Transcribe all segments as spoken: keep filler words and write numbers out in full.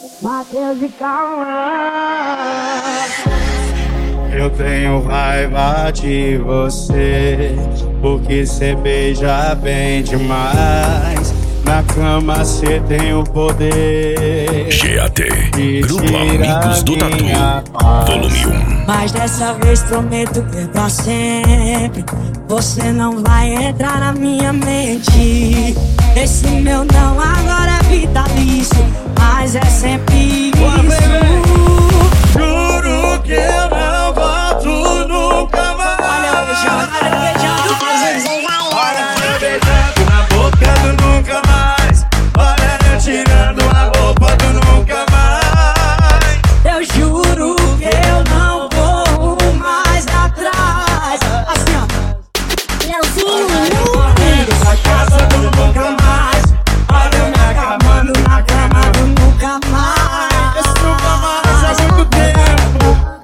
Matheus e Cauã. Eu tenho raiva de você, porque cê beija bem demais. Na cama cê tem o poder. G A T, Grupo Amigos do Tatu, volume um. Mas dessa vez prometo que é pra sempre. Você não vai entrar na minha mente. Esse meu não agora é vitalício, mas é sempre isso. Juro que eu não volto nunca mais. Olha eu beijando, olha eu beijando, olha eu beijando na boca do nunca mais. Olha eu tirando a roupa do nunca mais. eu juro que eu não vou mais atrás. Assim ó, A casa do nunca mais. olha eu me acabando na cama do nunca mais. Esse nunca mais há muito tempo.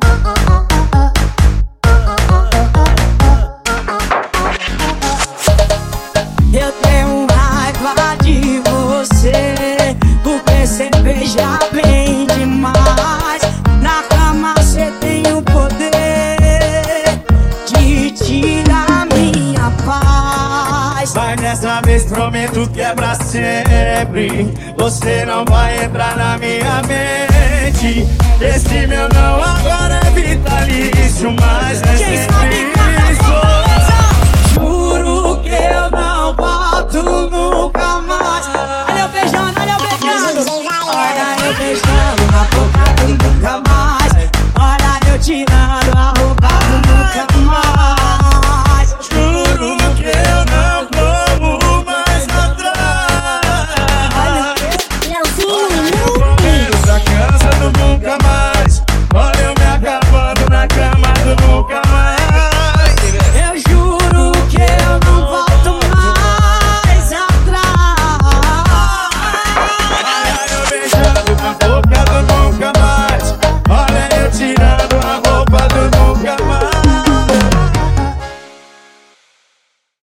Eu tenho raiva de você, porque cê beija bem demais. Na cama cê tem o poder de tirar minha paz. Mas dessa vez prometo que é pra sempre. Você não vai entrar na minha mente. Esse meu não agora é vitalício, mas é Quem sempre sabe